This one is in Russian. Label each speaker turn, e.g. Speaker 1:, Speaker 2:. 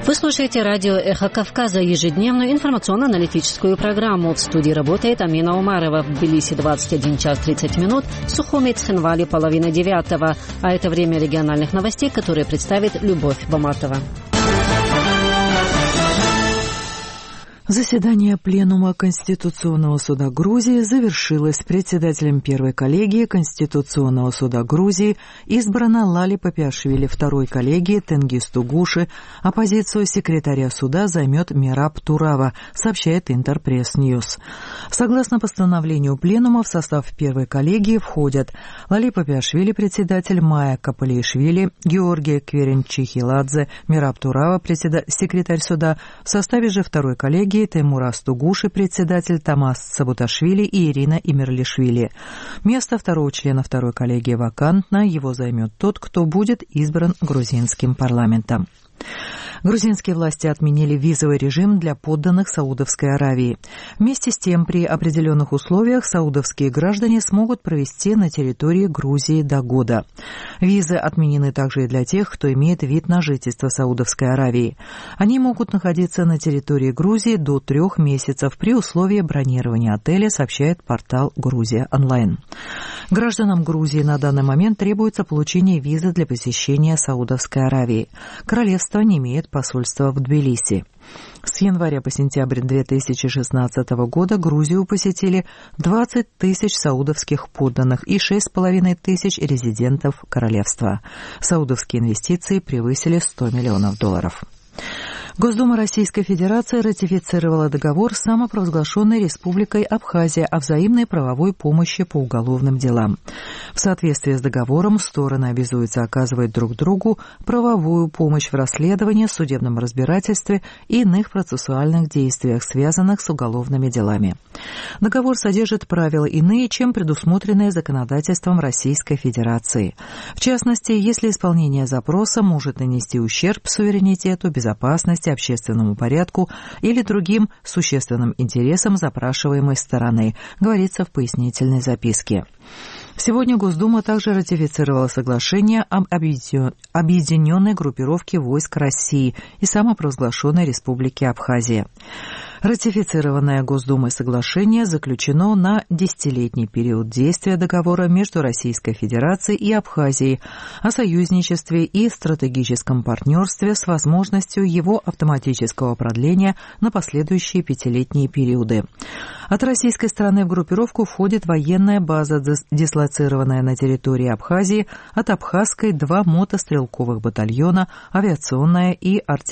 Speaker 1: Вы слушаете радио «Эхо Кавказа», ежедневную информационно-аналитическую программу. В студии работает Амина Умарова. В Тбилиси 21 час 30 минут, Сухуми, Цхинвали 8:30. А это время региональных новостей, которые представит Любовь Баматова.
Speaker 2: Заседание Пленума Конституционного суда Грузии завершилось. Председателем первой коллегии Конституционного суда Грузии избрана Лали Папиашвили, второй коллегии Тенгиз Тугуши, а позицию секретаря суда займет Мераб Турава, сообщает Интерпресс-Ньюс. Согласно постановлению Пленума, в состав первой коллегии входят Лали Папиашвили, председатель, Майя Капалиишвили, Георгий Кверенчихиладзе, Мераб Турава, секретарь суда. В составе же второй коллегии Теймураз Тугуши, председатель, Тамас Сабуташвили и Ирина Имерлишвили. Место второго члена второй коллегии вакантно, его займет тот, кто будет избран грузинским парламентом. Грузинские власти отменили визовый режим для подданных Саудовской Аравии. Вместе с тем, при определенных условиях саудовские граждане смогут провести на территории Грузии до года. Визы отменены также и для тех, кто имеет вид на жительство Саудовской Аравии. Они могут находиться на территории Грузии до 3 месяцев при условии бронирования отеля, сообщает портал «Грузия онлайн». Гражданам Грузии на данный момент требуется получение визы для посещения Саудовской Аравии. Королевство не имеет посольства в Тбилиси. С января по сентябрь 2016 года Грузию посетили 20 тысяч саудовских подданных и 6,5 тысяч резидентов королевства. Саудовские инвестиции превысили $100 миллионов. Госдума Российской Федерации ратифицировала договор с самопровозглашенной Республикой Абхазия о взаимной правовой помощи по уголовным делам. В соответствии с договором стороны обязуются оказывать друг другу правовую помощь в расследовании, судебном разбирательстве и иных процессуальных действиях, связанных с уголовными делами. Договор содержит правила иные, чем предусмотренные законодательством Российской Федерации. В частности, если исполнение запроса может нанести ущерб суверенитету, безопасности, общественному порядку или другим существенным интересам запрашиваемой стороны, говорится в пояснительной записке. Сегодня Госдума также ратифицировала соглашение об объединенной группировке войск России и самопровозглашенной Республики Абхазия. Ратифицированное Госдумой соглашение заключено на 10-летний период действия договора между Российской Федерацией и Абхазией о союзничестве и стратегическом партнерстве с возможностью его автоматического продления на последующие 5-летние периоды. От российской стороны в группировку входит военная база, дислоцированная на территории Абхазии, от Абхазской 2 мотострелковых батальона, авиационная и артиллерийская